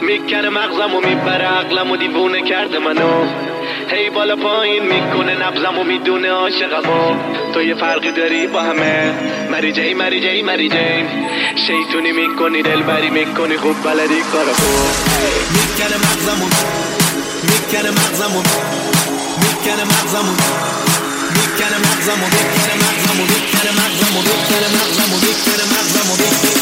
میکنه مغزمو میبره عقلمو دیوونه کرده منو هی بالا پایین میکنه نبضمو میدونه عاشقمو تو یه فرقی داری با همه مری جی مری جی مری جی شیطونی میکنی دلبری میکنی خوب بلدی کارو میکنه مغزمو میکنه مغزمو میکنه مغزمو میکنه مغزمو میکنه مغزمو میکنه مغزمو میکنه مغزمو میکنه مغزمو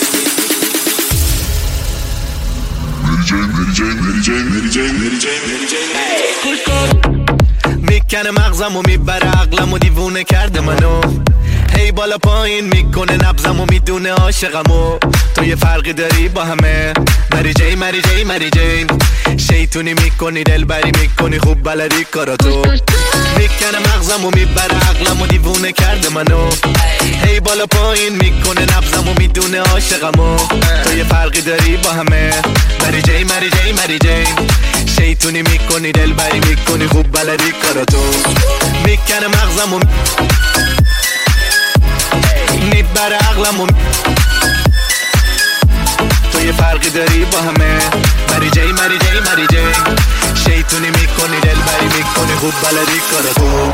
میکنه مغزمو میبره عقلمو دیوونه کرده منو هی بالا پایین میکنه نبضمو میدونه عاشقمو تو یه فرقی داری با همه مری جی مری جی مری جی شیطونی میکنی دلبری میکنی خوب بلدی کاراتو میکنه مغزمو میبره عقلمو دیوونه کرده منو هی بالا پایین میکنه نبضمو میدونه عاشقمو تو یه فرقی داری با همه مری جی مری جی مری جی شیطونی میکنی دلبری میکنی خوب بلدی کاراتو میکنه مغزمو میبره عقلمو تو یه فرقی داری با همه مری جی مری جی مری جی شیطونی میکنی دلبری میکنی خوب بلدی کاراتو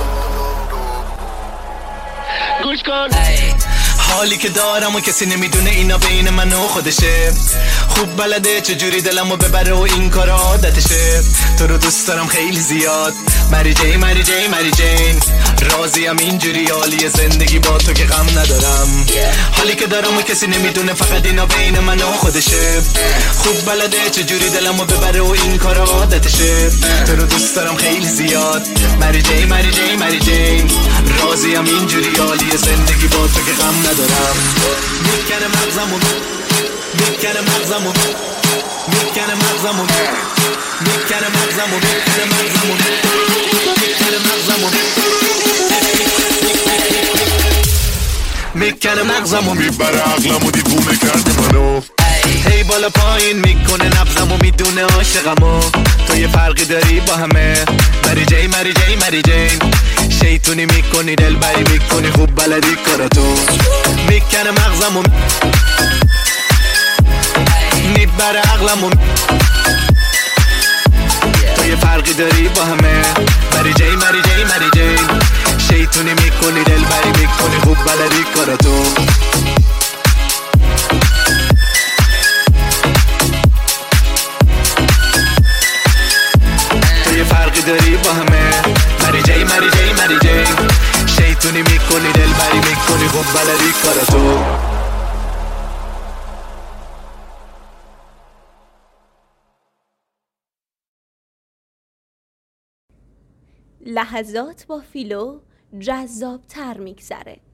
گوش کن حالی که دارم و کسی نمیدونه اینا بین من و خودشه خوب بلده چجوری دلمو ببره و این کار عادتشه تو رو دوست دارم خیلی زیاد مری جی مری جی مری جین راضیم اینجوری حالی زندگی با تو که غم ندارم حالی که دارم و کسی نمیدونه فقط اینا بین من و خودشه خوب بلده چجوری دلمو ببره و این کار عادتشه تو رو دوست دارم خیلی زیاد مری جی مری جی مری جین راضیم اینجوری حالی زندگی با تو که غم ندارم میکنه مغزمو میکنه مغزمو میکنه مغزمو میکنه مغزمو میکنه مغزمو میکنه مغزمو میکنه مغزمو میبره عقلمو دیوونه کرده منو هی بالا پایین میکنه نبضمو میدونه عاشقمو تو یه فرقی داری با همه مری جی مری جی مری جی شیطونی میکنی دلبری میکنی خوب بلدی کاراتو میکنه مغزمو میبره عقلمو تو یه فرقی داری با همه مری جی مری جی مری جی شیطونی میکنی دلبری میکنی خوب بلدی کاراتو تو یه فرقی داری با همه مری جی مری جی مری جی شیطونی میکنی دلبری میکنی خوب بلدی کاراتو لحظات با فیلو جذاب تر میگذره.